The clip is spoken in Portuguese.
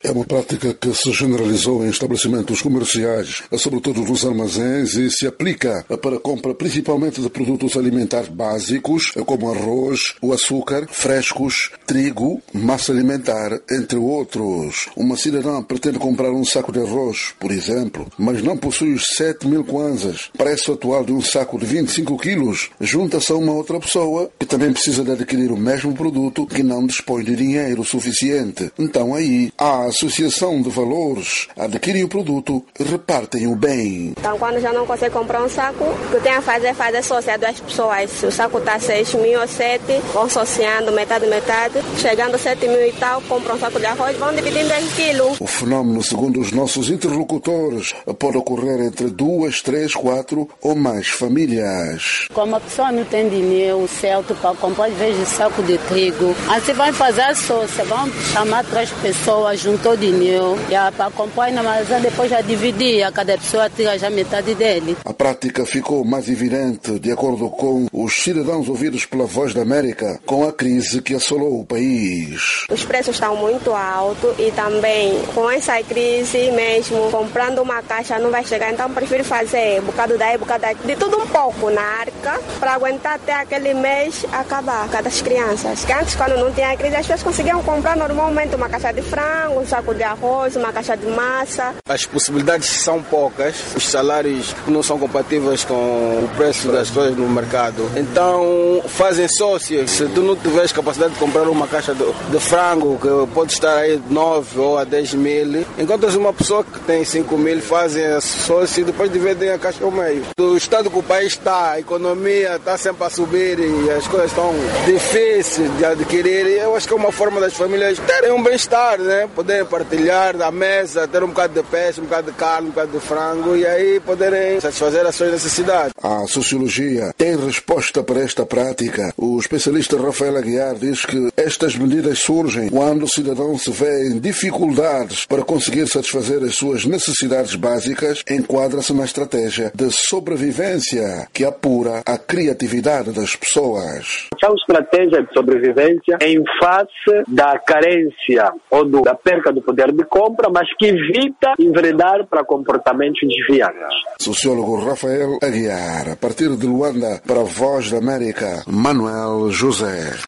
É uma prática que se generalizou em estabelecimentos comerciais, sobretudo nos armazéns, e se aplica para a compra principalmente de produtos alimentares básicos, como arroz, o açúcar, frescos, trigo, massa alimentar, entre outros. Uma cidadã pretende comprar um saco de arroz, por exemplo, mas não possui os 7.000 kwanzas. Preço atual de um saco de 25 quilos. Junta-se a uma outra pessoa que também precisa de adquirir o mesmo produto que não dispõe de dinheiro suficiente. Então aí, a associação de valores adquire o produto, repartem o bem. Então quando já não consegue comprar um saco, o que tem a fazer sócio a duas pessoas. Se o saco está 6.000 ou 7, vão associando metade. Chegando a 7.000 e tal, compram um saco de arroz, vão dividindo em quilos. O fenómeno, segundo os nossos interlocutores, pode ocorrer entre 2, 3, 4 ou mais famílias. Como a pessoa não tem dinheiro certo para comprar, às vezes, saco de trigo, assim vai fazer a sócia, vão chamar 3 pessoas, juntou dinheiro, para comprar na armazém, depois já dividir, cada pessoa tira já metade dele. A prática ficou mais evidente, de acordo com os cidadãos ouvidos pela Voz da América, com a crise que assolou o país. Os preços estão muito altos e também com essa crise mesmo, comprando uma caixa não vai chegar, então prefiro fazer bocado daí, bocado daqui, de tudo um pouco na arca, para aguentar até aquele mês acabar, cada das crianças. Que antes, quando não tinha crise, as pessoas conseguiam comprar normalmente uma caixa de frango, um saco de arroz, uma caixa de massa. As possibilidades são poucas, os salários não são compatíveis com o preço das coisas no mercado. Então, fazem sócios. Se tu não tiveres capacidade de comprar uma caixa de frango, que pode estar aí 9 ou a 10 mil, encontras uma pessoa que tem 5 mil, fazem sócio e depois dividem a caixa ao meio. Do estado que o país está, a economia está sempre a subir e as coisas estão difíceis de adquirir, e eu acho que é uma forma das famílias terem um bem-estar, né? Poderem partilhar da mesa, ter um bocado de peixe, um bocado de carne, um bocado de frango e aí poderem satisfazer as suas necessidades. A sociologia tem resposta para esta prática. O especialista Rafael Aguiar diz que estas medidas surgem quando o cidadão se vê em dificuldades para conseguir satisfazer as suas necessidades básicas, enquadra-se na estratégia de sobrevivência que apura a criatividade das pessoas. São estratégias de sobrevivência em face da carência ou da perca do poder de compra, mas que evita enveredar para comportamentos desviados. Sociólogo Rafael Aguiar, a partir de Luanda, para a Voz da América, Manuel José.